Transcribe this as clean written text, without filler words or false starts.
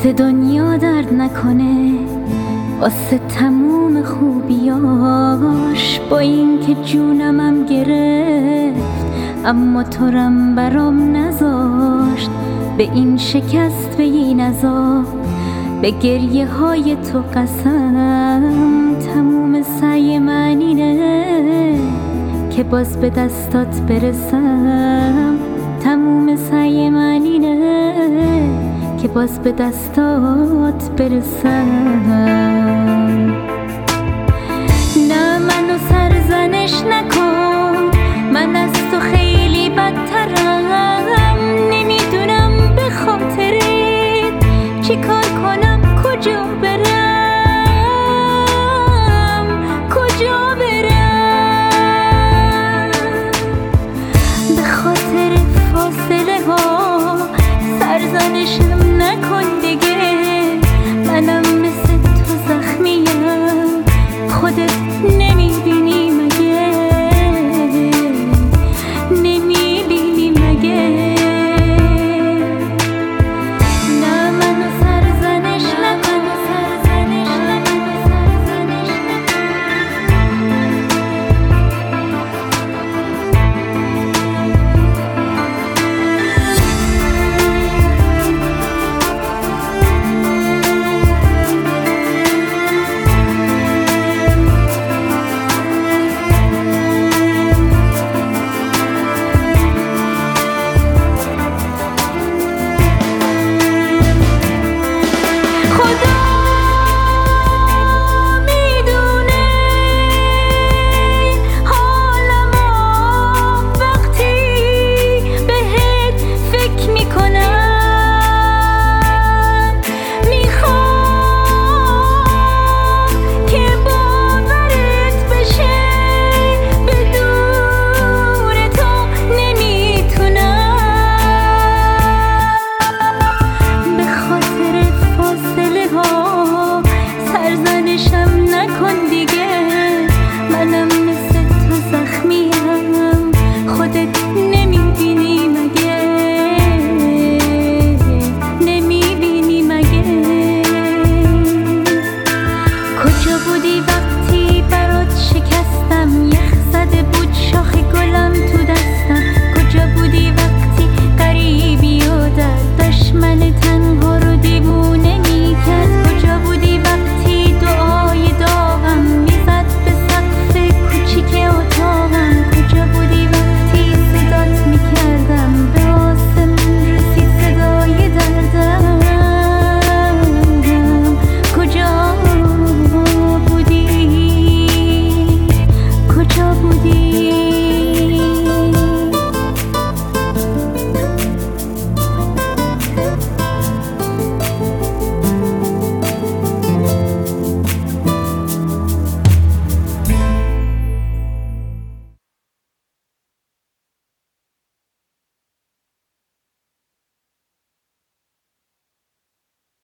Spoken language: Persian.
واسه دنیا درد نکنه، واسه تموم خوبیاش، با این که جونمم گرفت اما تورم برام نذاشت. به این شکست بگی نزار، به گریه های تو قسم، تموم سعی من اینه که باز به دستات برسم. تموم سعی من اینه که باز به دستات برسم. نه منو سرزنش نکن، من از تو خیلی بدترم. نمیدونم به خاطرت چی کار کنم، کجا برم.